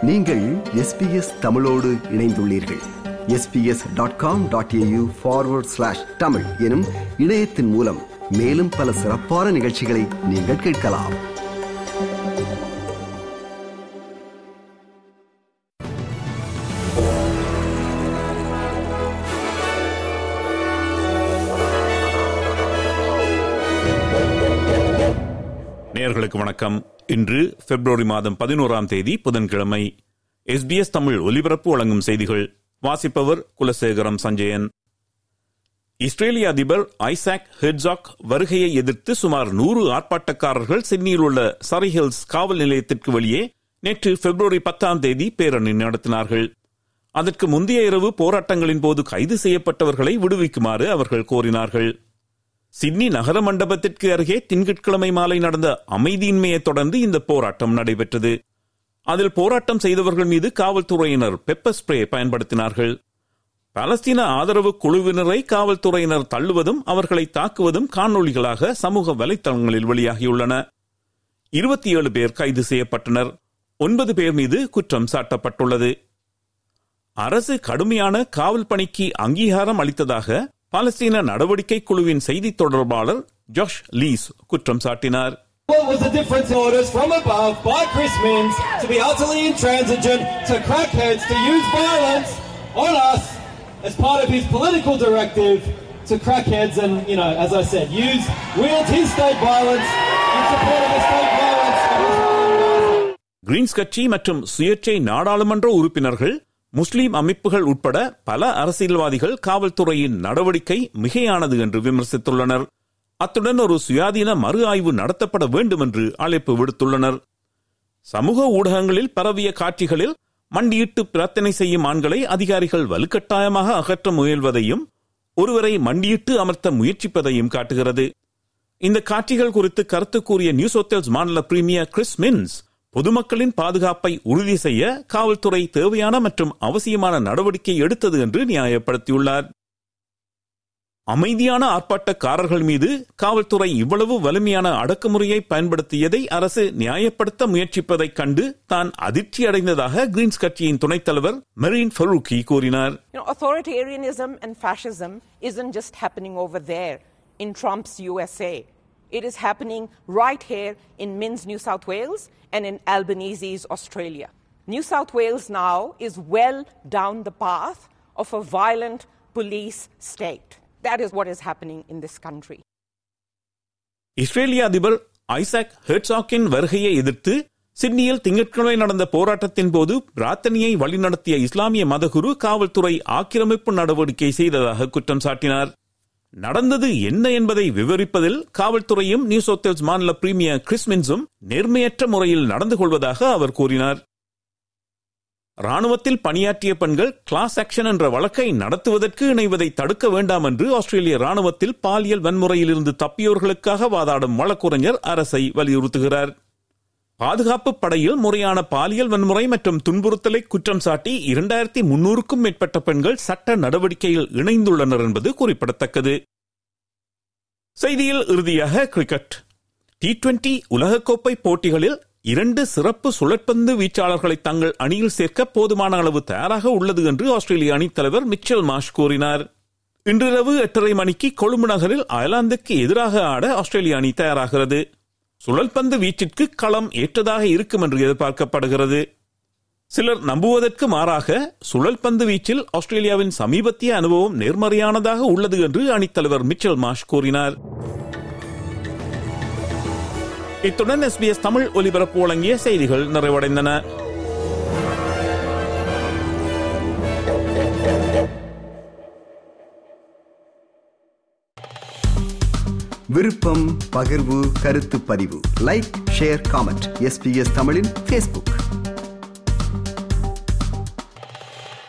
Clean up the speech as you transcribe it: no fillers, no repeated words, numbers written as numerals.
நீங்கள் SBS தமிழோடு இணைந்துள்ளீர்கள். sbs.com.au/tamil எனும் இணையத்தின் மூலம் மேலும் பல சிறப்பான நிகழ்ச்சிகளை நீங்கள் கேட்கலாம். நேயர்களுக்கு வணக்கம். இன்று பிப்ரவரி மாதம் 11ஆம் தேதி புதன்கிழமை. SBS தமிழ் ஒலிபரப்பு வழங்கும் செய்திகள் வாசிப்பவர் குலசேகரம் சஞ்சயன். இஸ்ரேலிய அதிபர் ஐசாக் ஹெர்சாக் வருகையை எதிர்த்து சுமார் 100 ஆர்ப்பாட்டக்காரர்கள் சிட்னியில் உள்ள சரி ஹில்ஸ் காவல் நிலையத்திற்கு வெளியே நேற்று பிப்ரவரி 10ஆம் தேதி பேரணி நடத்தினார்கள். அதற்கு முந்தைய இரவு போராட்டங்களின் போது கைது செய்யப்பட்டவர்களை விடுவிக்குமாறு அவர்கள் கோரினார்கள். சிட்னி நகர மண்டபத்திற்கு அருகே திங்கட்கிழமை மாலை நடந்த அமைதியின்மையை தொடர்ந்து இந்த போராட்டம் நடைபெற்றது. அதில் போராட்டம் செய்தவர்கள் மீது காவல்துறையினர் பெப்பர் ஸ்ப்ரே பயன்படுத்தினார்கள். பாலஸ்தீன ஆதரவு குழுவினரை காவல்துறையினர் தள்ளுவதும் அவர்களை தாக்குவதும் காணொளிகளாக சமூக வலைத்தளங்களில் வெளியாகியுள்ளன. 27 பேர் கைது செய்யப்பட்டனர். 9 பேர் மீது குற்றம் சாட்டப்பட்டுள்ளது. அரசு கடுமையான காவல் பணிக்கு அங்கீகாரம் அளித்ததாக பாலஸ்தீன நடவடிக்கை குழுவின் செய்தி தொடர்பாளர் ஜாஷ் லீஸ் குற்றம் சாட்டினார். What was the difference in orders from above by Chris Minns to be utterly intransigent to crackheads to use violence on us as part of his political directive to crackheads and, you know, as I said, wield his state violence in support of the state violence of Israel. Greens கட்சி மற்றும் சுயேட்சை நாடாளுமன்ற உறுப்பினர்கள், முஸ்லிம் அமைப்புகள் உட்பட பல அரசியல்வாதிகள் காவல்துறையின் நடவடிக்கை மிகையானது என்று விமர்சித்துள்ளனர். அத்துடன் ஒரு சுயாதீன மறு ஆய்வு நடத்தப்பட வேண்டும் என்று அழைப்பு விடுத்துள்ளனர். சமூக ஊடகங்களில் பரவிய காட்சிகளில் மண்டியிட்டு பிரார்த்தனை செய்யும் ஆண்களை அதிகாரிகள் வலுக்கட்டாயமாக அகற்ற முயல்வதையும் ஒருவரை மண்டியிட்டு அமர்த்த முயற்சிப்பதையும் காட்டுகிறது. இந்த காட்சிகள் குறித்து கருத்து கூறிய நியூ சவுத் வேல்ஸ் மாநில பிரீமியர் கிறிஸ் மின்ஸ், பொதுமக்களின் பாதுகாப்பை உறுதி செய்ய காவல்துறை தேவையான மற்றும் அவசியமான நடவடிக்கை எடுத்தது என்று நியாயப்படுத்தியுள்ளார். அமைதியான ஆர்ப்பாட்டக்காரர்கள் மீது காவல்துறை இவ்வளவு வலிமையான அடக்குமுறையை பயன்படுத்தியதை அரசு நியாயப்படுத்த முயற்சிப்பதைக் கண்டு தான் அதிர்ச்சி அடைந்ததாக கிரீன்ஸ் கட்சியின் துணைத் தலைவர் மெரின் ஃபரூக்கி கூறினார். Authoritarianism and fascism isn't just happening over there in Trump's USA. It is happening right here in Minns, New South Wales and in Albanese's Australia. New South Wales now is well down the path of a violent police state. That is what is happening in this country. இஸ்ரேலிய அதிபர் Isaac ஹெர்சாக்கின் வருகையை எதிர்த்து சிட்னியில் திங்கட்கிழமை நடந்த போராட்டத்தின் போது பிரார்த்தனையை வழிநடத்திய இஸ்லாமிய மதகுரு காவல்துறை ஆக்கிரமிப்பு நடவடிக்கை செய்ததாக குற்றம் சாட்டினார். நடந்தது என்ன என்பதை விவரிப்பதில் காவல்துறையும் நியூ சவுத் வேல்ஸ் மாநில பிரீமியர் கிறிஸ் மின்ஸும் நேர்மையற்ற முறையில் நடந்து கொள்வதாக அவர் கூறினார். ராணுவத்தில் பணியாற்றிய பெண்கள் கிளாஸ் ஆக்ஷன் என்ற வழக்கை நடத்துவதற்கு இணைவதை தடுக்க வேண்டாம் என்று ஆஸ்திரேலிய ராணுவத்தில் பாலியல் வன்முறையில் இருந்து தப்பியோர்களுக்காக வாதாடும் வழக்குரைஞர் அரசை வலியுறுத்துகிறார். பாதுகாப்பு படையில் முறையான பாலியல் வன்முறை மற்றும் துன்புறுத்தலை குற்றம் சாட்டி 2300க்கும் மேற்பட்ட பெண்கள் சட்ட நடவடிக்கையில் இணைந்துள்ளனர் என்பது குறிப்பிடத்தக்கது. செய்தியில் இறுதியாக கிரிக்கெட். T20 உலகக்கோப்பை போட்டிகளில் 2 சிறப்பு சுழற்பந்து வீச்சாளர்களை தங்கள் அணியில் சேர்க்க போதுமான அளவு தயாராக உள்ளது என்று ஆஸ்திரேலிய அணித் தலைவர் மிச்சல் மார்ஷ் கூறினார். இன்றிரவு 8:30 மணிக்கு கொழும்பு நகரில் அயர்லாந்துக்கு எதிராக ஆட ஆஸ்திரேலிய அணி தயாராகிறது. சுழற்பந்து வீச்சிற்கு களம் ஏற்றதாக இருக்கும் என்று எதிர்பார்க்கப்படுகிறது. சிலர் நம்புவதற்கு மாறாக சுழற்பந்து வீச்சில் ஆஸ்திரேலியாவின் சமீபத்திய அனுபவம் நேர்மறையானதாக உள்ளது என்று அணித்தலைவர் மிச்சல் மார்ஷ் கூறினார். இத்துடன் SBS தமிழ் ஒலிபரப்பு வழங்கிய செய்திகள் நிறைவடைந்தன. விருப்பம், பகிர்வு, கருத்து பதிவு, லைக், ஷேர், காமெண்ட். SBS தமிழின் Facebook.